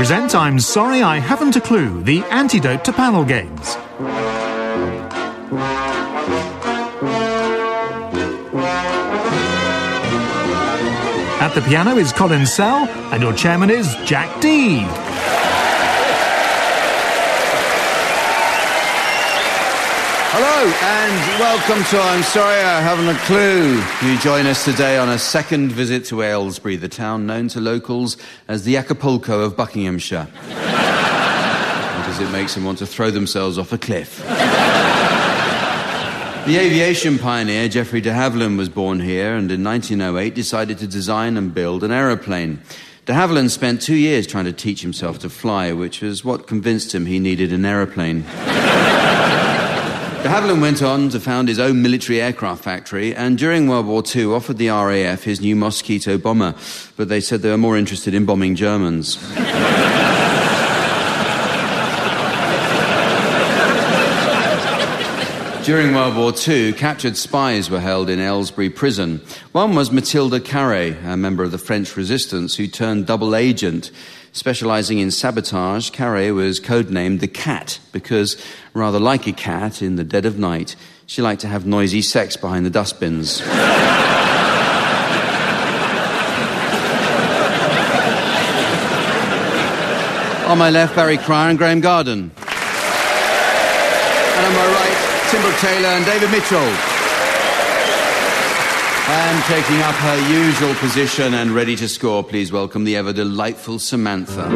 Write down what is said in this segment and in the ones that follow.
present I'm Sorry I Haven't a Clue, the antidote to panel games. At the piano is Colin Sell, and your chairman is Jack Dee. Hello and welcome to I'm Sorry I Haven't a Clue. You join us today on a second visit to Aylesbury, the town known to locals as the Acapulco of Buckinghamshire. Because it makes them want to throw themselves off a cliff. The aviation pioneer Geoffrey de Havilland was born here and in 1908 decided to design and build an aeroplane. De Havilland spent 2 years trying to teach himself to fly, which was what convinced him he needed an aeroplane. De Havilland went on to found his own military aircraft factory and during World War II offered the RAF his new Mosquito bomber, but they said they were more interested in bombing Germans. During World War II, captured spies were held in Aylesbury prison. One was Mathilde Carré, a member of the French resistance who turned double agent. Specialising in sabotage, Carré was codenamed the Cat because, rather like a cat in the dead of night, she liked to have noisy sex behind the dustbins. On my left, Barry Cryer and Graham Garden. And on my right, Tim Brooke-Taylor and David Mitchell. And taking up her usual position and ready to score, please welcome the ever-delightful Samantha.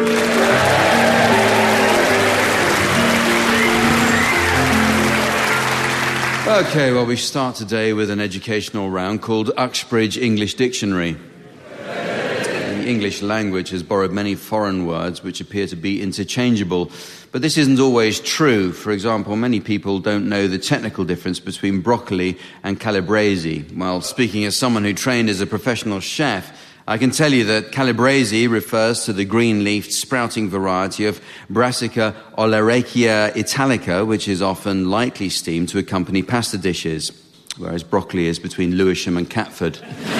OK, well, we start today with an educational round called Uxbridge English Dictionary. The English language has borrowed many foreign words which appear to be interchangeable, but this isn't always true. For example, many people don't know the technical difference between broccoli and calabrese. Well, speaking as someone who trained as a professional chef, I can tell you that calabrese refers to the green-leafed sprouting variety of Brassica oleracea italica, which is often lightly steamed to accompany pasta dishes, whereas broccoli is between Lewisham and Catford.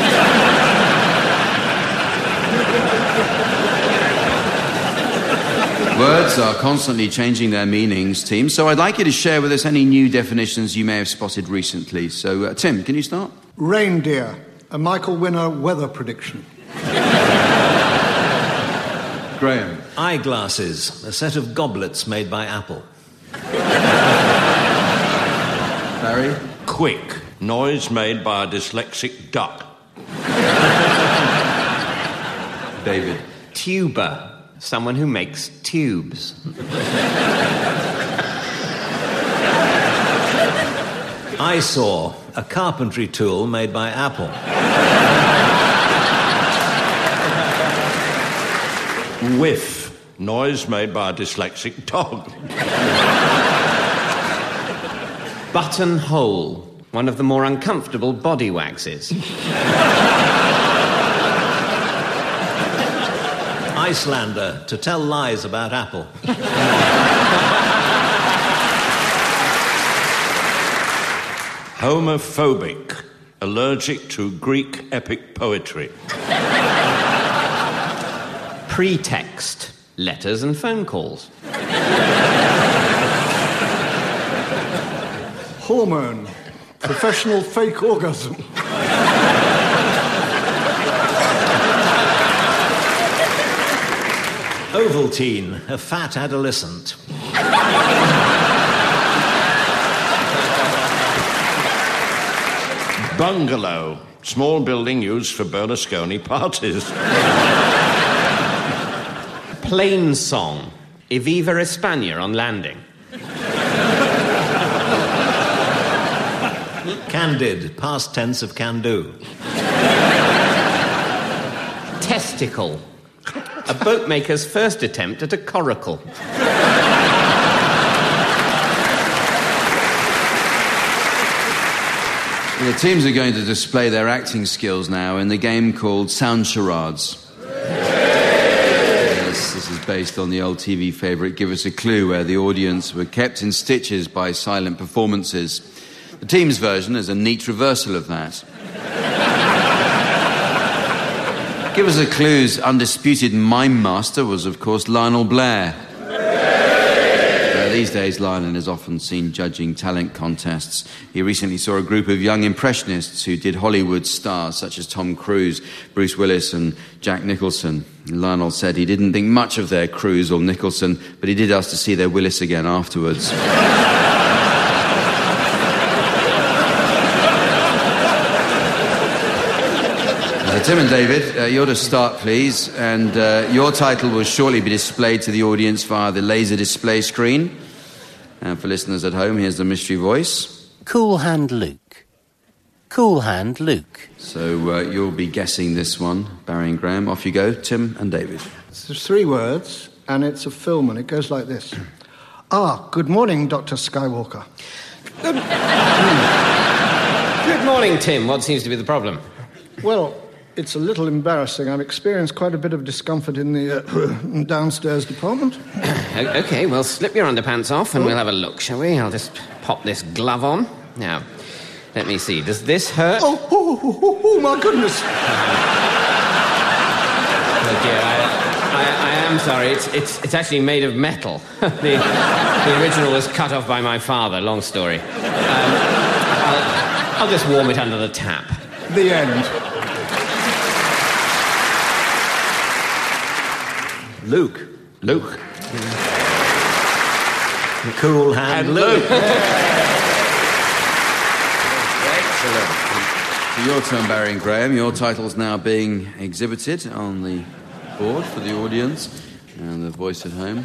Words are constantly changing their meanings, team, so I'd like you to share with us any new definitions you may have spotted recently. So, Tim, can you start? Reindeer, a Michael Winner weather prediction. Graham. Eyeglasses, a set of goblets made by Apple. Barry. Quick, noise made by a dyslexic duck. David. Tuber, someone who makes tubes. Eyesore, a carpentry tool made by Apple. Whiff, noise made by a dyslexic dog. Buttonhole, one of the more uncomfortable body waxes. Icelander, to tell lies about Apple. Homophobic, allergic to Greek epic poetry. Pretext, letters and phone calls. Hormone, professional fake orgasm. Ovaltine, a fat adolescent. Bungalow, small building used for Berlusconi parties. Plain song, Eviva España on landing. Candid, past tense of can do. Testicle, a boatmaker's first attempt at a coracle. The teams are going to display their acting skills now in the game called Sound Charades. Yes, this is based on the old TV favourite Give Us a Clue, where the audience were kept in stitches by silent performances. The team's version is a neat reversal of that. Give us a clue's undisputed mime master was, of course, Lionel Blair. These days, Lionel is often seen judging talent contests. He recently saw a group of young impressionists who did Hollywood stars such as Tom Cruise, Bruce Willis and Jack Nicholson. Lionel said he didn't think much of their Cruise or Nicholson, but he did ask to see their Willis again afterwards. Tim and David, you're to start, please, and your title will shortly be displayed to the audience via the laser display screen. And for listeners at home, here's the mystery voice. Cool Hand Luke. Cool Hand Luke. So you'll be guessing this one, Barry and Graham. Off you go, Tim and David. There's 3 words, and it's a film, and it goes like this. Good morning, Dr. Skywalker. Good morning, Tim. What seems to be the problem? Well, it's a little embarrassing. I've experienced quite a bit of discomfort in the downstairs department. OK, well, slip your underpants off and we'll have a look, shall we? I'll just pop this glove on. Now, let me see. Does this hurt? Oh, my goodness. Oh, dear, I am sorry. It's actually made of metal. The original was cut off by my father. Long story. I'll just warm it under the tap. The end. Luke. Cool Hand Luke. Excellent. So your turn, Barry and Graham. Your title's now being exhibited on the board for the audience and the voice at home.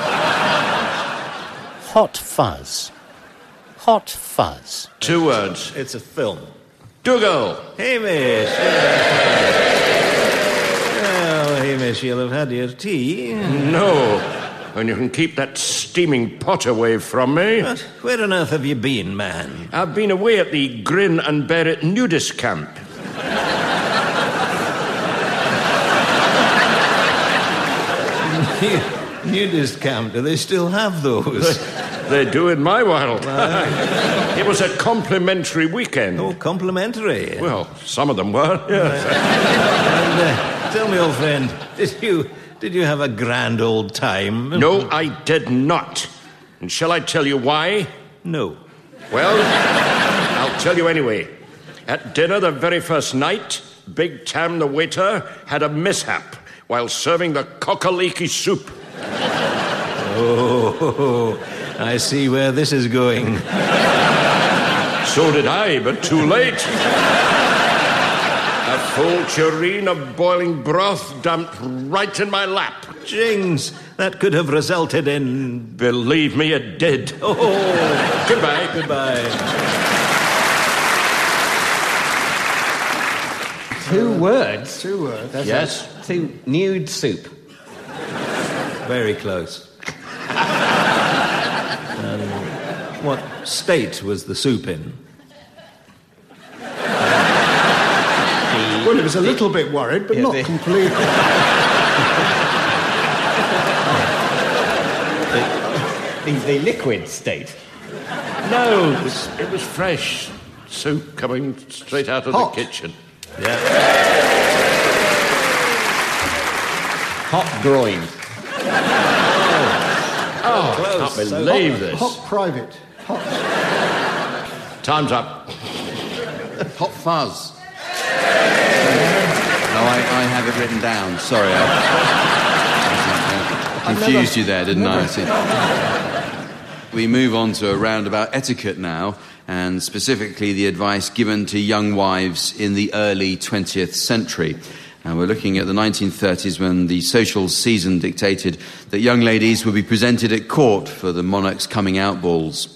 Hot Fuzz. Hot Fuzz. 2 words. It's a film. Dougal. Hamish. Oh, Hamish, you'll have had your tea. No. And you can keep that steaming pot away from me. But where on earth have you been, man? I've been away at the Grin and Bear It nudist camp. Nudist camp, do they still have those? They do in my world. It was a complimentary weekend. Oh, complimentary. Well, some of them were, yes. And, tell me, old friend, did you have a grand old time? No, I did not. And shall I tell you why? No. Well, I'll tell you anyway. At dinner the very first night, Big Tam the waiter had a mishap while serving the cockaliki soup. Oh, I see where this is going. So did I, but too late. A full tureen of boiling broth dumped right in my lap. Jings, that could have resulted in... Believe me, it did. Oh, Goodbye. Goodbye. 2 words? 2 words. That's Yes? To nude soup. Very close. What state was the soup in? Well, it was a little bit worried, but not completely. The liquid state. No, it was fresh. Soup coming straight out of Hot. the kitchen. Yeah. Hot groin. Oh, I can't believe this. Hot private. Hot. Time's up. Hot Fuzz. No, I have it written down. Sorry. I confused you there, didn't I? We move on to a roundabout etiquette now, and specifically the advice given to young wives in the early 20th century. And we're looking at the 1930s when the social season dictated that young ladies would be presented at court for the monarch's coming out balls.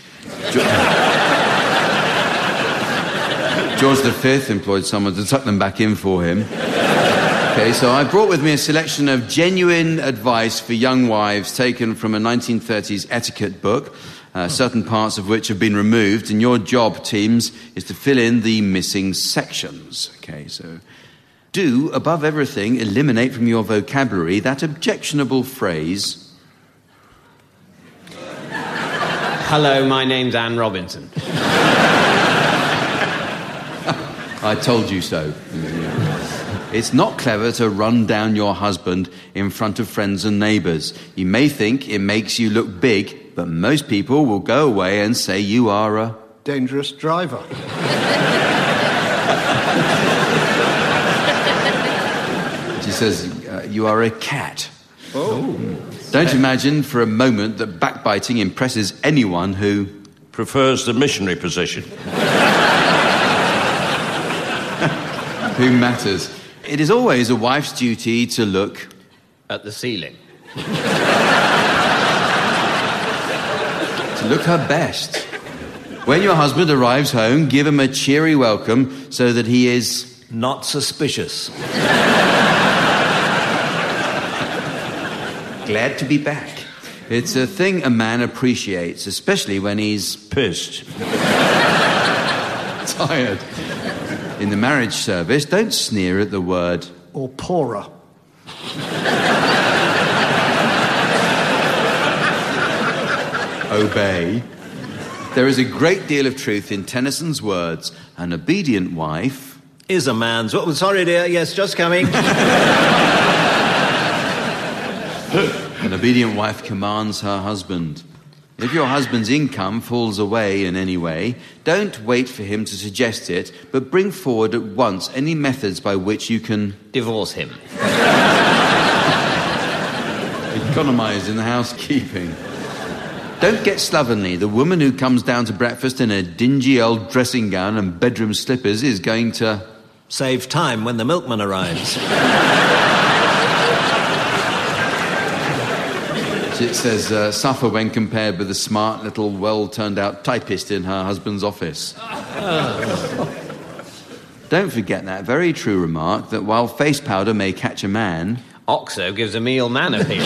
George V employed someone to tuck them back in for him. Okay, so I brought with me a selection of genuine advice for young wives taken from a 1930s etiquette book, certain parts of which have been removed, and your job, teams, is to fill in the missing sections. Okay, so do, above everything, eliminate from your vocabulary that objectionable phrase... Hello, my name's Anne Robinson. I told you so. It's not clever to run down your husband in front of friends and neighbours. You may think it makes you look big, but most people will go away and say you are a... dangerous driver. She says, you are a cat. Oh. Don't imagine for a moment that backbiting impresses anyone who... prefers the missionary position. who matters. It is always a wife's duty to look... at the ceiling. to look her best. When your husband arrives home, give him a cheery welcome so that he is... not suspicious. glad to be back. It's a thing a man appreciates, especially when he's... pissed. tired. In the marriage service, don't sneer at the word... or poorer. obey. There is a great deal of truth in Tennyson's words. An obedient wife... is a man's... oh, sorry, dear. Yes, just coming. An obedient wife commands her husband. If your husband's income falls away in any way, don't wait for him to suggest it, but bring forward at once any methods by which you can... divorce him. economise in the housekeeping. Don't get slovenly. The woman who comes down to breakfast in a dingy old dressing gown and bedroom slippers is going to... save time when the milkman arrives. It says, suffer when compared with the smart little well-turned-out typist in her husband's office. Don't forget that very true remark that while face powder may catch a man... Oxo gives a meal man appeal.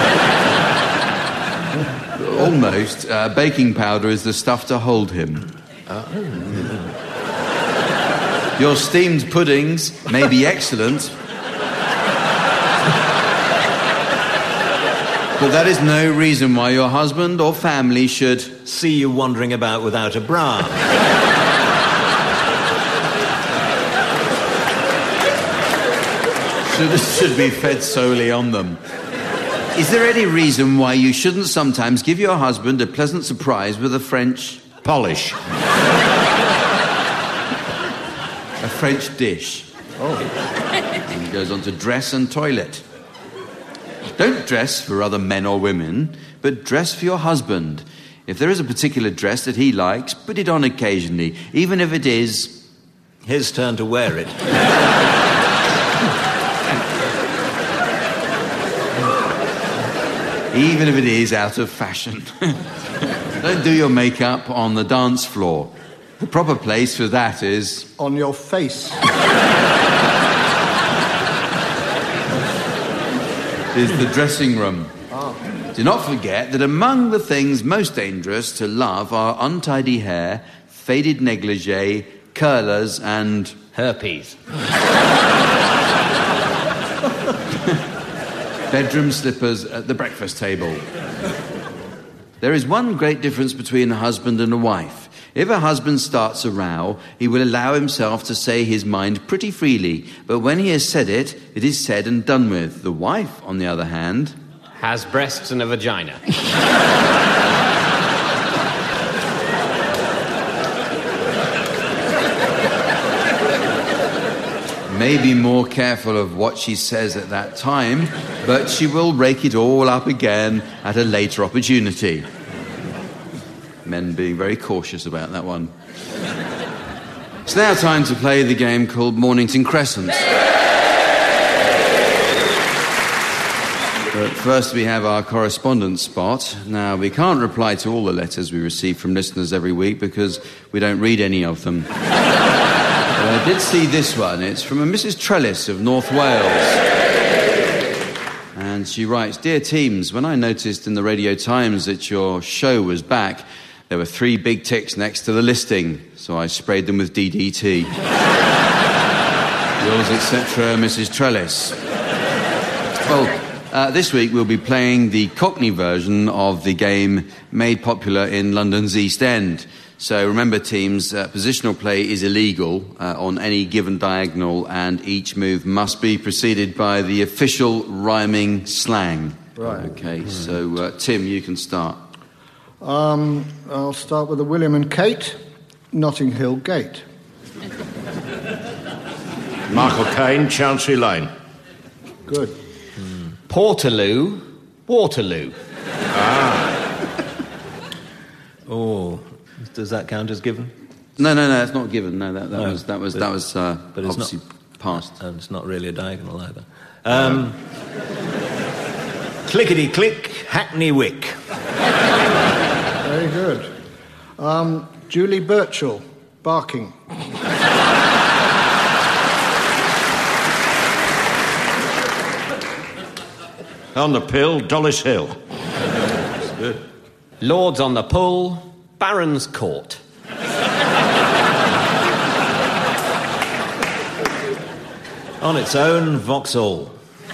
Almost. Baking powder is the stuff to hold him. Your steamed puddings may be excellent... but that is no reason why your husband or family should... see you wandering about without a bra. should be fed solely on them. Is there any reason why you shouldn't sometimes give your husband a pleasant surprise with a French... polish? a French dish? Oh. And he goes on to dress and toilet. Don't dress for other men or women, but dress for your husband. If there is a particular dress that he likes, put it on occasionally, even if it is... his turn to wear it. even if it is out of fashion. Don't do your makeup on the dance floor. The proper place for that is... on your face. is the dressing room. Oh. Do not forget that among the things most dangerous to love are untidy hair, faded negligee, curlers, and... herpes. bedroom slippers at the breakfast table. There is one great difference between a husband and a wife. If a husband starts a row, he will allow himself to say his mind pretty freely, but when he has said it, it is said and done with. The wife, on the other hand... has breasts and a vagina. May be more careful of what she says at that time, but she will rake it all up again at a later opportunity. Men being very cautious about that one. It's now time to play the game called Mornington Crescent. But first we have our correspondence spot. Now, we can't reply to all the letters we receive from listeners every week because we don't read any of them. But I did see this one. It's from a Mrs. Trellis of North Wales. And she writes, "Dear teams, when I noticed in the Radio Times that your show was back, there were 3 big ticks next to the listing, so I sprayed them with DDT. Yours, etc., Mrs. Trellis." Well, this week we'll be playing the Cockney version of the game made popular in London's East End. So remember, teams, positional play is illegal on any given diagonal, and each move must be preceded by the official rhyming slang. Right. Okay, so Tim, you can start. I'll start with the William and Kate, Notting Hill Gate. Michael Caine, Chancery Lane. Good. Portaloo, Waterloo. Oh, does that count as given? No, it's not given. No, that was but it's obviously past. And it's not really a diagonal either. Clickety-click, Hackney Wick. Very good. Julie Birchall, Barking. On the Pill, Dollis Hill. That's good. Lords on the Pull, Baron's Court. On its own, Vauxhall.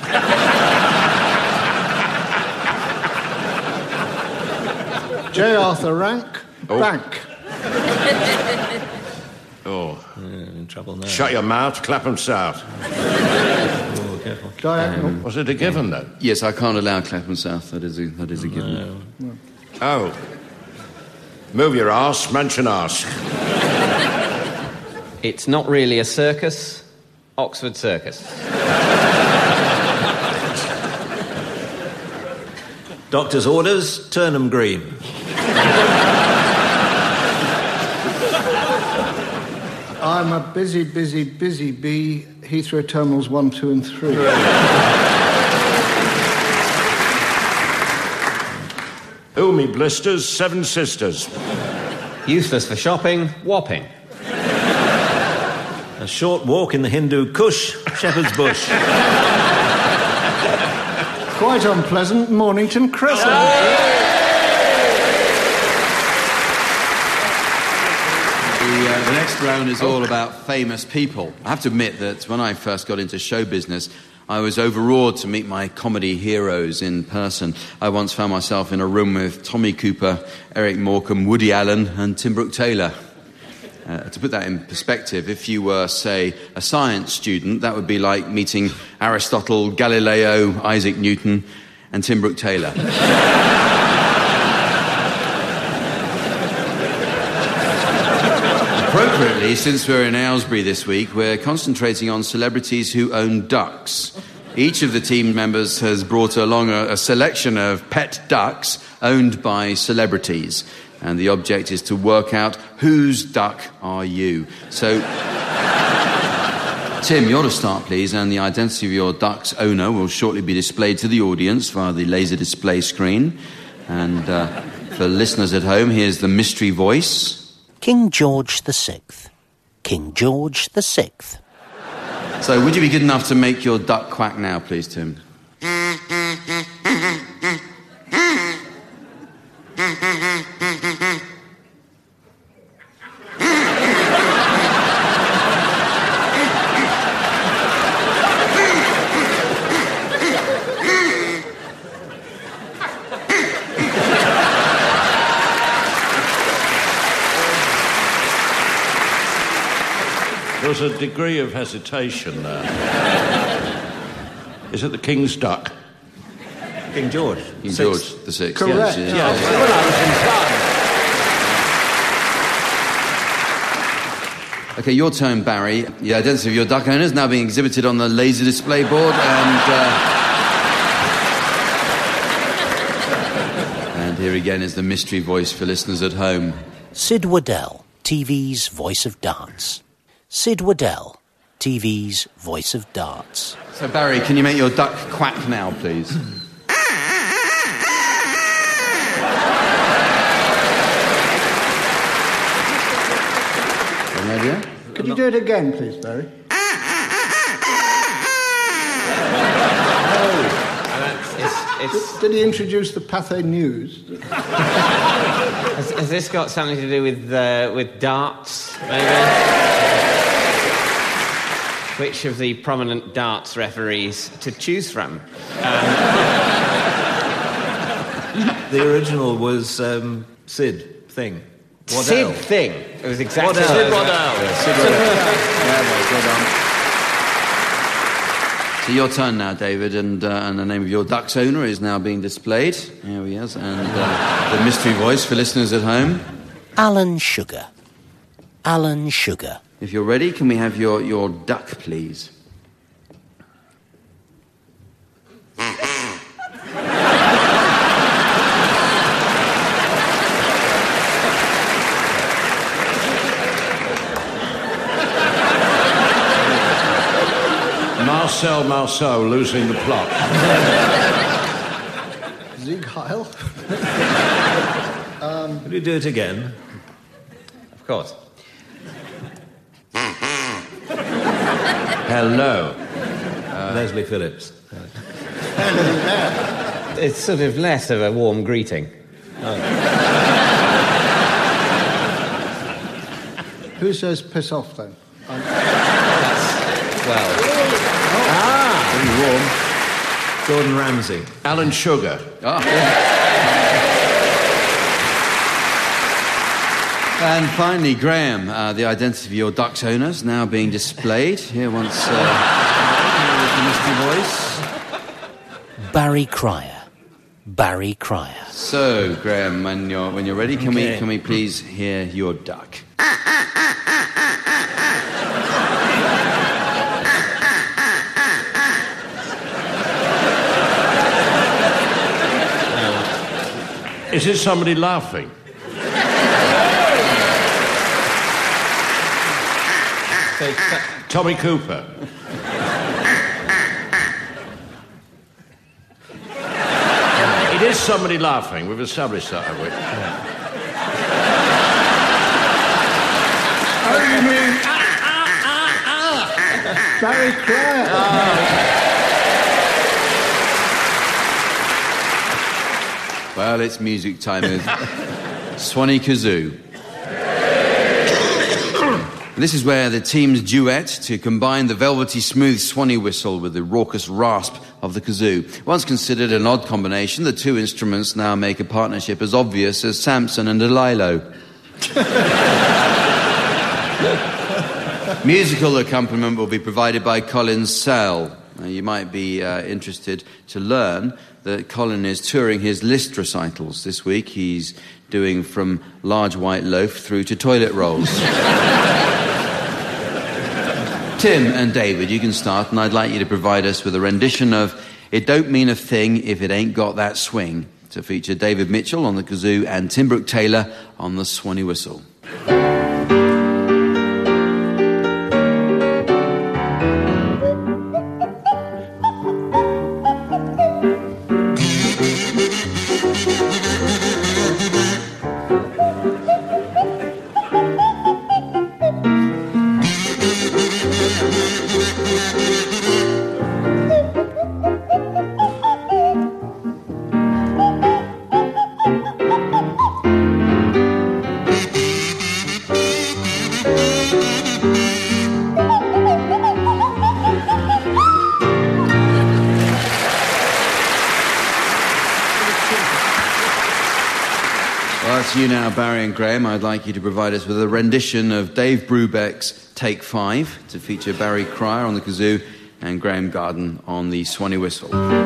J. Arthur Rank, Bank. Oh. In trouble now. Shut your mouth, Clapham South. Oh, careful. Diagonal. Was it a given, though? Yes, I can't allow Clapham South. That is a given. No. Oh. Move your arse, mention arse. It's not really a circus, Oxford Circus. Doctor's orders, Turnham Green. I'm a busy bee, Heathrow Terminals 1, 2 and 3. Oh, me blisters, Seven Sisters. Useless for shopping, Wapping. A short walk in the Hindu Kush, Shepherd's Bush. Quite unpleasant, Mornington Crescent. The next round is all about famous people. I have to admit that when I first got into show business, I was overawed to meet my comedy heroes in person. I once found myself in a room with Tommy Cooper, Eric Morecambe, Woody Allen and Tim Brooke-Taylor. To put that in perspective, if you were, say, a science student, that would be like meeting Aristotle, Galileo, Isaac Newton and Tim Brooke-Taylor. Appropriately, since we're in Aylesbury this week, we're concentrating on celebrities who own ducks. Each of the team members has brought along a selection of pet ducks owned by celebrities. And the object is to work out whose duck are you. So, Tim, you're to start, please, and the identity of your duck's owner will shortly be displayed to the audience via the laser display screen. And for listeners at home, here's the mystery voice. King George VI. King George VI. So, would you be good enough to make your duck quack now, please, Tim? There was a degree of hesitation there. Is it the King's duck? King George. King George the Sixth. Correct. Yes. Okay, your turn, Barry. The identity of your duck owner is now being exhibited on the laser display board, and here again is the mystery voice for listeners at home. Sid Waddell, TV's voice of darts. Sid Waddell, TV's voice of darts. So, Barry, can you make your duck quack now, please? Any idea? Could you do it again, please, Barry? Did he introduce the Pathé News? Has this got something to do with darts, maybe? Which of the prominent darts referees to choose from? The original was Sid Thing. Sid thing. It was exactly Waddell. Sid Yeah, well done. So your turn now, David, and the name of your duck's owner is now being displayed. Here he is, and the mystery voice for listeners at home. Alan Sugar. Alan Sugar. If you're ready, can we have your duck, please? Marcel losing the plot. Sieg Heil. Will you do it again? Of course. Hello. Leslie Phillips. It's sort of less of a warm greeting. Who says piss off, then? Well, Very warm. Gordon Ramsay. Alan Sugar. And finally, Graham, the identity of your duck's owners now being displayed. Here once the mystery voice. Barry Cryer. Barry Cryer. So, Graham, when you're ready, can we please hear your duck? Is it somebody laughing? Tommy Cooper. It is somebody laughing. We've established that, have we? Oh, you mean... Barry Cryer. Well, it's music time with Swanee Kazoo. This is where the teams duet to combine the velvety smooth Swanee whistle with the raucous rasp of the kazoo. Once considered an odd combination, the two instruments now make a partnership as obvious as Samson and Delilah. Musical accompaniment will be provided by Colin Sell. Now, you might be interested to learn that Colin is touring his Liszt recitals this week. He's doing From Large White Loaf through to Toilet Rolls. Tim and David, you can start, and I'd like you to provide us with a rendition of It Don't Mean a Thing If It Ain't Got That Swing, to feature David Mitchell on the kazoo and Tim Brooke-Taylor on the Swanee whistle. You now, Barry and Graham, I'd like you to provide us with a rendition of Dave Brubeck's Take 5 to feature Barry Cryer on the kazoo and Graham Garden on the Swanee whistle.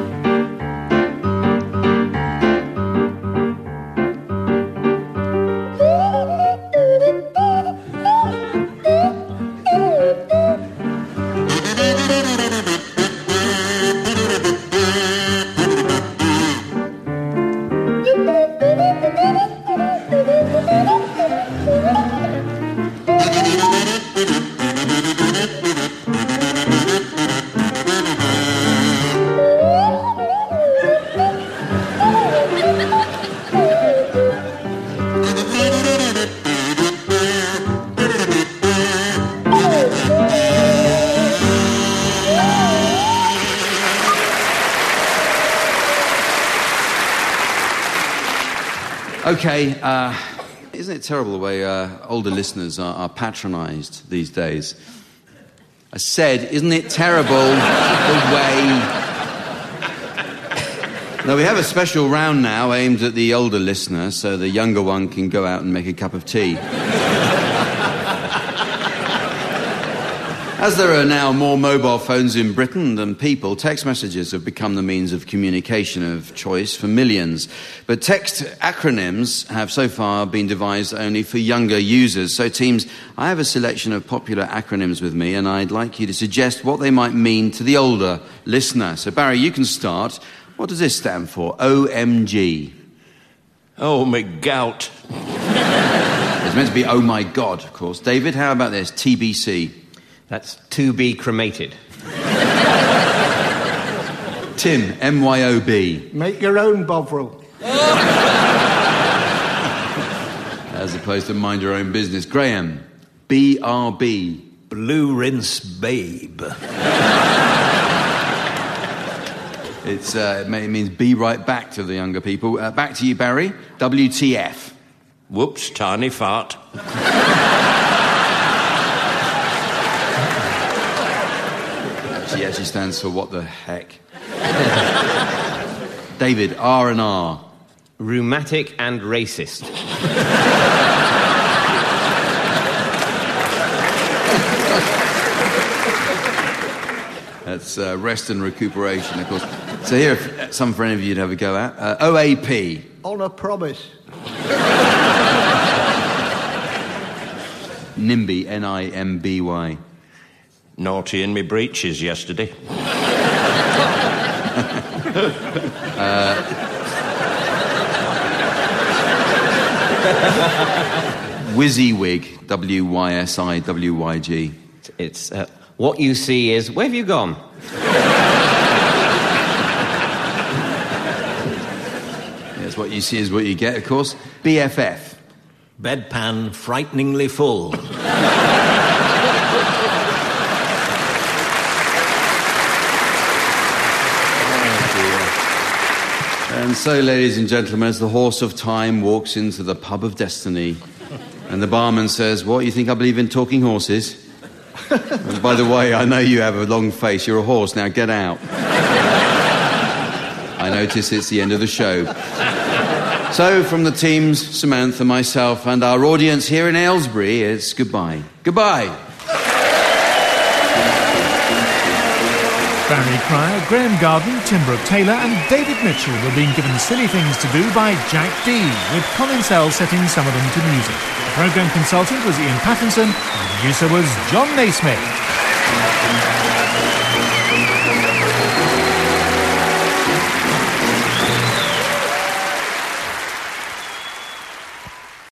Okay, isn't it terrible the way older listeners are patronised these days? I said, isn't it terrible the way Now, we have a special round now aimed at the older listener, so the younger one can go out and make a cup of tea. As there are now more mobile phones in Britain than people, text messages have become the means of communication of choice for millions. But text acronyms have so far been devised only for younger users. So, teams, I have a selection of popular acronyms with me, and I'd like you to suggest what they might mean to the older listener. So, Barry, you can start. What does this stand for? OMG. Oh, my gout. It's meant to be oh my God, of course. David, how about this? TBC. That's to be cremated. Tim, MYOB. Make your own Bovril. As opposed to mind your own business. Graham, BRB. Blue Rinse Babe. It means be right back to the younger people. Back to you, Barry. WTF. Whoops, tiny fart. She actually stands for what the heck. David, R&R. Rheumatic and racist. That's rest and recuperation, of course. So here, some for any of you to have a go at. OAP. On a promise. NIMBY, NIMBY. Naughty in me breeches yesterday. WYSIWYG, WYSIWYG. It's what you see is, where have you gone? Yes, what you see is what you get, of course. BFF. Bedpan frighteningly full. And so, ladies and gentlemen, as the horse of time walks into the pub of destiny, and the barman says, "What, you think I believe in talking horses?" And by the way, I know you have a long face. You're a horse. Now get out. I notice it's the end of the show. So, from the teams, Samantha, myself, and our audience here in Aylesbury, it's goodbye. Goodbye. Barry Cryer, Graham Garden, Tim Brooke-Taylor and David Mitchell were being given silly things to do by Jack D, with Colin Sell setting some of them to music. The programme consultant was Ian Pattinson and the producer was John Naismith.